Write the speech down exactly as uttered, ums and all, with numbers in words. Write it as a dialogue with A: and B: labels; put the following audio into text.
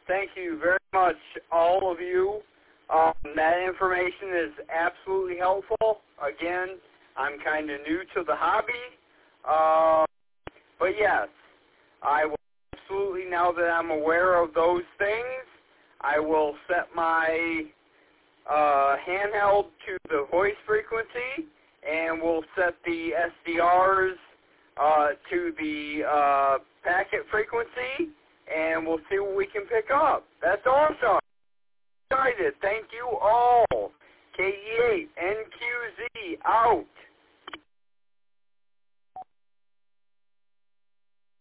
A: Thank you very much, all of you. Um, that information is absolutely helpful. Again, I'm kind of new to the hobby. Uh, but yes, I will absolutely, now that I'm aware of those things, I will set my uh, handheld to the voice frequency, and we'll set the S D Rs uh, to the uh, packet frequency, and we'll see what we can pick up. That's awesome. Excited. Thank you all. K E eight N Q Z out.